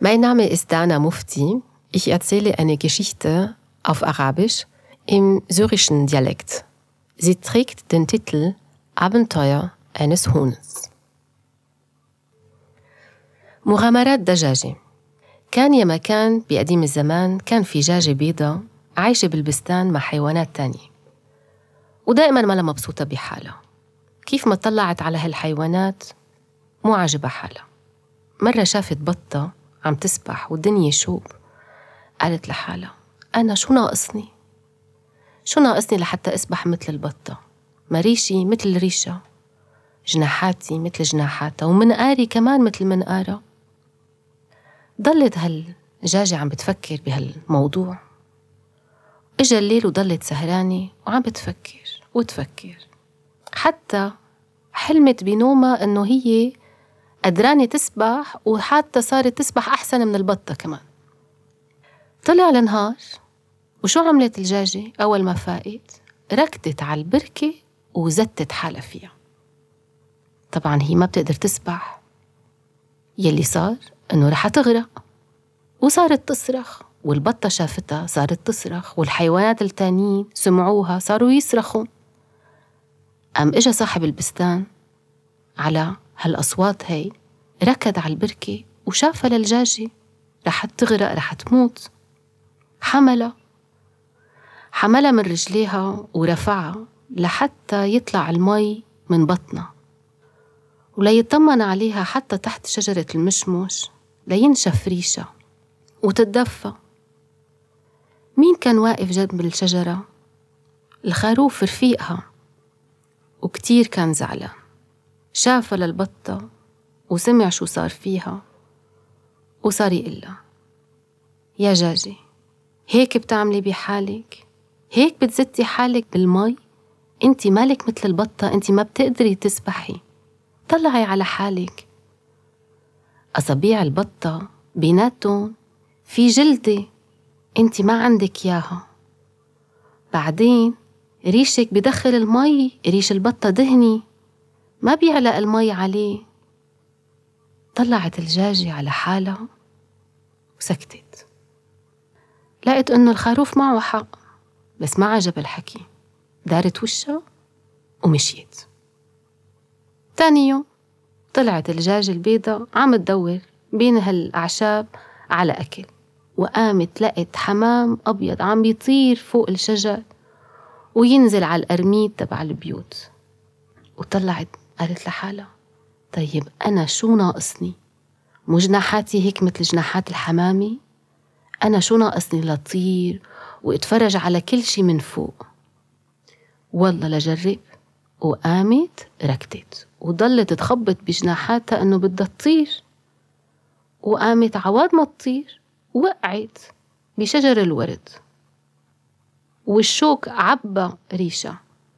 Mein Name ist Dana Mufti. Ich erzähle eine Geschichte auf Arabisch im syrischen Dialekt. Sie trägt den Titel Abenteuer eines Huhns. مغامرات دجاجة. كان يا مكان بقديم الزمان كان في دجاجة بيضة عايشة بالبستان مع حيوانات تانية، ودائما ما لها مبسوطة بحالها. كيف ما طلعت على هالحيوانات مو عاجبها حالها. مرة شافت بطة عم تسبح والدنيا شوب، قالت لحالها أنا شو ناقصني لحتى أسبح مثل البطة؟ مريشي مثل ريشة، جناحاتي مثل جناحاتها، ومنقاري كمان مثل منقارها. ضلت هالدجاجة عم بتفكر بهالموضوع. إجا الليل وضلت سهرانة وعم بتفكر وتفكر، حتى حلمت بنومها إنه هي قدرانة تسبح، وحتى صارت تسبح أحسن من البطة كمان. طلع النهار، وشو عملت الدجاجة أول ما فاقت؟ ركضت على البركة وزتت حالها فيها. طبعا هي ما بتقدر تسبح، يلي صار إنه رح تغرق، وصارت تصرخ، والبطة شافتها صارت تصرخ، والحيوانات التانيين سمعوها صاروا يصرخوا. قام إجا صاحب البستان على هالأصوات هاي، ركض على البركة وشافها للدجاجة رح تغرق، رح تموت. حملها من رجليها ورفعها لحتى يطلع المي من بطنها، وليطمن عليها حتى تحت شجرة المشمش لينشف ريشها وتتدفى. مين كان واقف جنب الشجرة؟ الخروف رفيقها، وكتير كان زعلان. شافها للبطة وسمع شو صار فيها، وصار يقلها يا جاجي، هيك بتعملي بحالك؟ هيك بتزتي حالك بالمي؟ انتي مالك مثل البطة، انتي ما بتقدري تسبحي، طلعي على حالك. أصابيع البطة بيناتهم في جلدة انتي ما عندك ياها. بعدين ريشك بدخل المي، ريش البطة دهني ما بيعلق المي عليه. طلعت الدجاجة على حالها وسكتت. لقيت إنه الخروف معه حق، بس ما عجب الحكي. دارت وشها ومشيت. تاني يوم طلعت الدجاجة البيضة عم تدور بين هالأعشاب على أكل، وقامت لقت حمام أبيض عم بيطير فوق الشجر وينزل على القرميد تبع البيوت. وطلعت قالت لحالها طيب أنا شو ناقصني؟ مو جناحاتي هيك مثل جناحات الحمامة؟ أنا شو ناقصني لطير واتفرج على كل شي من فوق؟ والله لجرب. وقامت ركضت وضلت تخبط بجناحاتها إنه بدها تطير، وقامت عواد ما تطير وقعت بشجر الورد، والشوك عبى ريشة.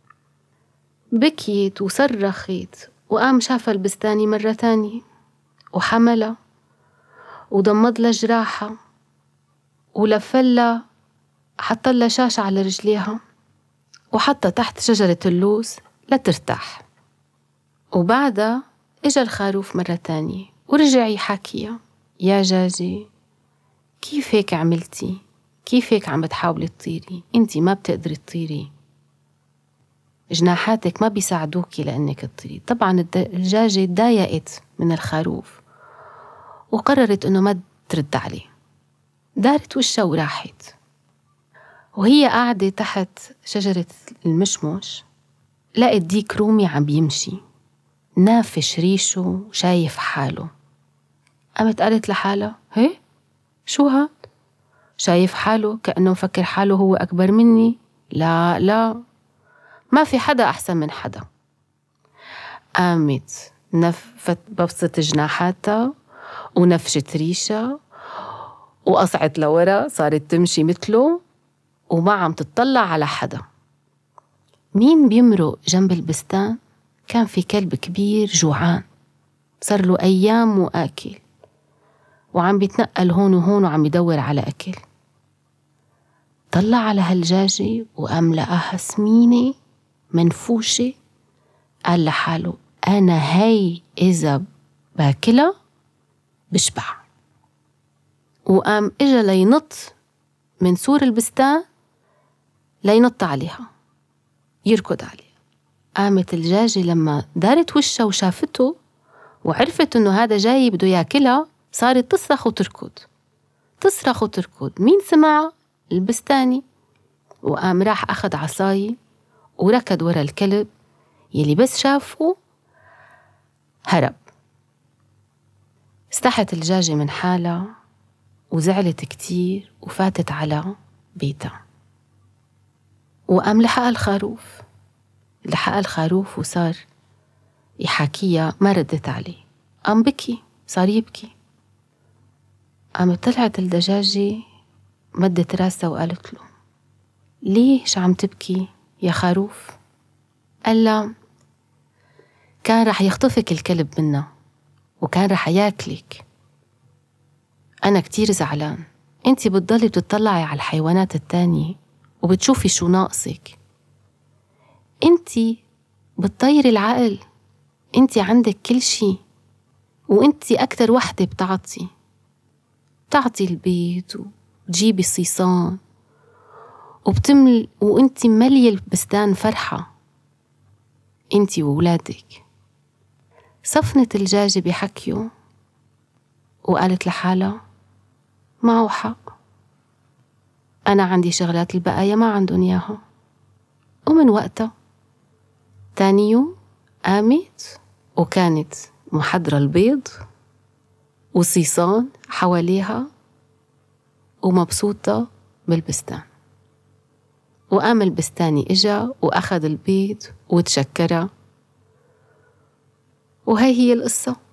بكيت وصرخت، وقام شافها البستاني مرة تانية وحملها وضمد لها جراحها ولفلها، حطلها شاشة على رجليها وحطها تحت شجرة اللوز لترتاح. وبعدها إجا الخروف مرة تانية ورجع يحكيها يا جاجي، كيف هيك عملتي؟ كيف هيك عم بتحاولي تطيري؟ انتي ما بتقدري تطيري، جناحاتك ما بيساعدوكي لأنك تطيري. طبعا الدجاجة تضايقت من الخروف وقررت إنه ما ترد عليه، دارت وشها وراحت. وهي قاعدة تحت شجرة المشمش لقت ديك رومي عم بيمشي نافش ريشه وشايف حاله. قامت قالت لحالها هي شو هاد؟ شايف حاله كأنه مفكر حاله هو أكبر مني؟ لا ما في حدا أحسن من حدا. قامت ببسط جناحاتها ونفشت ريشة وقصعت لورا، صارت تمشي مثله وما عم تطلع على حدا. مين بيمرق جنب البستان؟ كان في كلب كبير جوعان، صار له أيام مو آكل، وعم بيتنقل هون وهون وعم يدور على أكل. طلع على هالدجاجة وقام لقاها سمينة منفوشة. قال لحاله أنا هاي إذا باكلها بشبع. وقام إجا لينط من سور البستان لينط عليها يركض عليها. قامت الدجاجة لما دارت وشها وشافته وعرفت إنه هذا جاي بده ياكلها، صارت تصرخ وتركض، تصرخ وتركض. مين سمع؟ البستاني. وقام راح أخذ عصاي وركض ورا الكلب يلي بس شافه هرب. استحت الدجاجة من حالها وزعلت كتير وفاتت على بيتها. وقام لحقها الخروف وصار يحاكيها، ما ردت عليه، قام بكي، صار يبكي. قام طلعت الدجاجة مدت راسها وقالت له: ليش عم تبكي يا خروف؟ قال لها: كان رح يخطفك الكلب منا وكان رح ياكلك. أنا كتير زعلان. أنتي بتضلي بتطلعي على الحيوانات التانية وبتشوفي شو ناقصك. أنتي بتطيري العقل، أنتي عندك كل شي، وأنتي أكتر وحدة بتعطي البيض وتجيبي الصيصان وأنتي ملي البستان فرحة، أنتي وولادك. صفنت الدجاجة بحكيه وقالت لحالها: معه حق، أنا عندي شغلات البقايا ما عندهم إياها. ومن وقتها تاني يوم قامت وكانت محضرة البيض وصيصان حواليها ومبسوطة بالبستان. وقام البستاني إجا وأخذ البيض وتشكرها. وهي هي القصة.